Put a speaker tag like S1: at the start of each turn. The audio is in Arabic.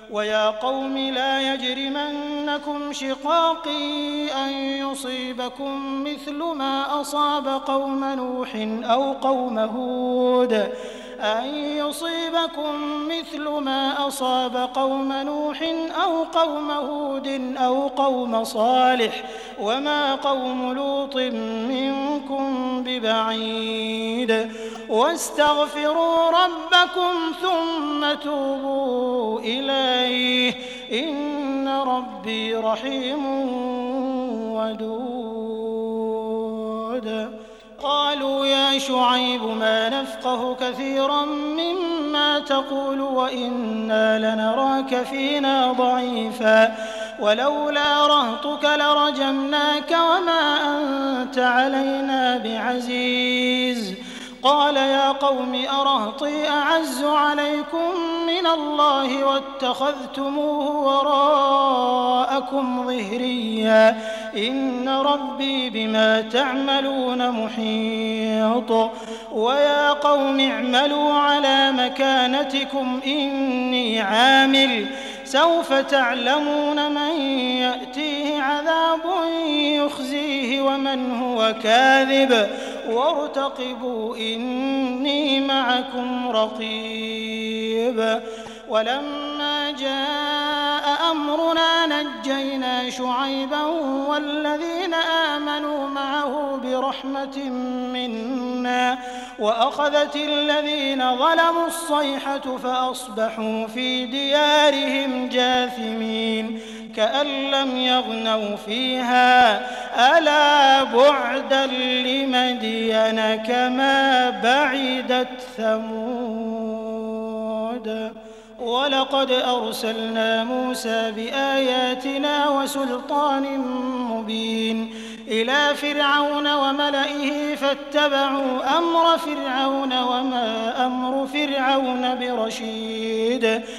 S1: ويا قوم لا يجرمنكم شقاقي أن يصيبكم مثل ما أصاب قوم نوح أو قوم هود أو قوم هود أو قوم صالح وما قوم لوط منكم ببعيد واستغفروا ربكم ثم توبوا إليه إن ربي رحيم ودود. قالوا يا شعيب ما نفقه كثيرا مما تقول وإنا لنراك فينا ضعيفا ولولا رهطك لرجمناك وما أنت علينا بعزيز. قال يا قوم أرهطي أعز عليكم من الله واتخذتموه وراءكم ظهريا إن ربي بما تعملون محيط. ويا قوم اعملوا على مكانتكم إني عامل سوف تعلمون من يأتيه عذاب يخزيه ومن هو كاذب وارتقبوا إني معكم رقيب. ولما جاء أمرنا نجينا شعيبا والذين آمنوا معه برحمة منا وأخذت الذين ظلموا الصيحة فأصبحوا في ديارهم جاثمين كأن لم يغنوا فيها ألا بعدا لمدين كما بعدت ثمود. ولقد أرسلنا موسى بآياتنا وسلطان مبين إلى فرعون وملئه فاتبعوا أمر فرعون وما أمر فرعون برشيد